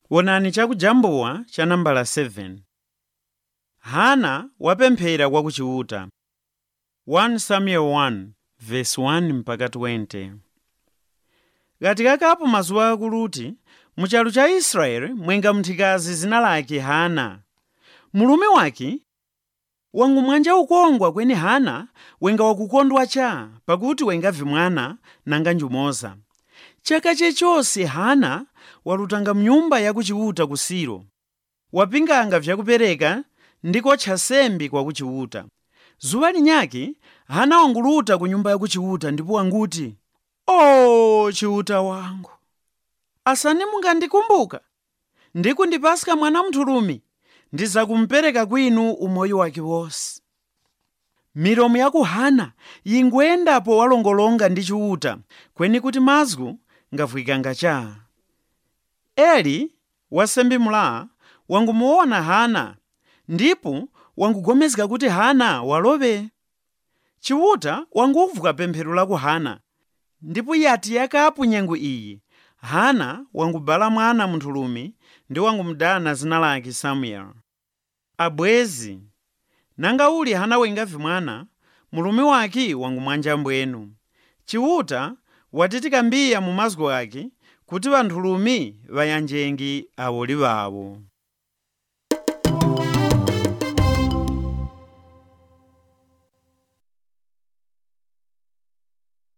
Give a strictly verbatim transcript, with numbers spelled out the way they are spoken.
Wonani chakujambuwa cha nambala seven. Hana wapemphera kwa kuchiuta. first Samuel one verse one mpaka twenty. Katikakapo mazuwa akuluti muchalu cha Israeli mwenga mthikazi zina lake Hana. Mulume wake wangumwanja ukongwa kweni Hana wenga wakukondwa cha pakuti wenga vimwana nanga njumoza. Chaka chechonse Hana walutanga mnyumba yakuchiuta ku Silo. Wapinganga vyakupereka ndiko chasembi kwa kuchiuta. Zuwa linyake Hana wanguluta ku nyumba yakuchiuta ndipo wanguti, "Oh, chiuta wangu, asani mungandikumbuka ndikundipasika mwana mthulumi, ndizakumpereka kwinu umoyo wake wonse." Milomo yaku Hana yingwendapo walongolonga ndi chiuta kweni kuti mazgu ngavwikanga cha. Eli wasembi mula wangumuona Hana ndipo wangugomezeka kuti Hana walobe. Chiuta wanguvuka pemphero laku Hana ndipo yati yakapu nyengo iyi Hana wangubala mwana mthulumi ndi wangumdana zina lake Samuel. Abwezi nanga uli Hana wenga vimwana mulume wake wangumwanja mbwenu. Chiuta watitika mbiya mu mazgu ake kuti vanthulumi vayanjengi awoli vawo.